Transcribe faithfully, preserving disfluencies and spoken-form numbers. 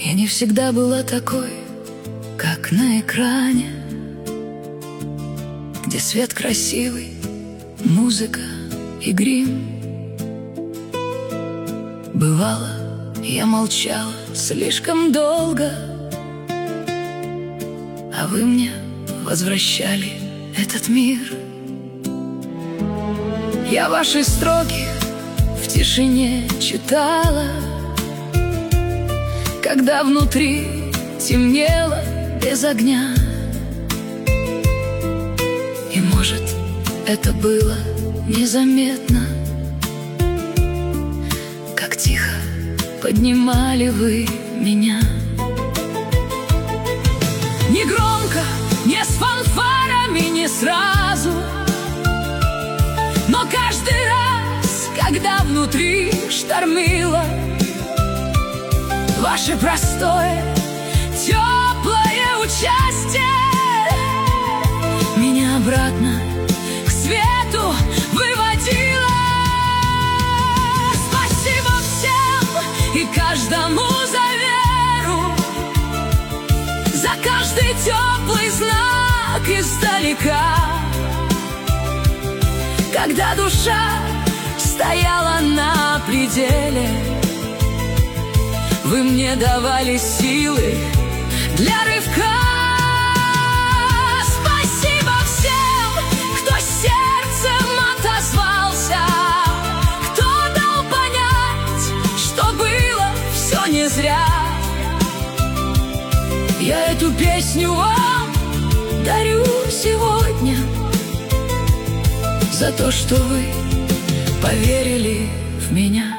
Я не всегда была такой, как на экране, где свет красивый, музыка и грим. Бывало, я молчала слишком долго, а вы мне возвращали этот мир. Я ваши строки в тишине читала, когда внутри темнело без огня. И, может, это было незаметно, как тихо поднимали вы меня. Не громко, не с фанфарами, не сразу, но каждый раз, когда внутри штормило, ваше простое, теплое участие меня обратно к свету выводило. Спасибо всем и каждому за веру, за каждый теплый знак издалека, когда душа стояла на пределе. Вы мне давали силы для рывка. Спасибо всем, кто сердцем отозвался, кто дал понять, что было все не зря. Я эту песню вам дарю сегодня за то, что вы поверили в меня.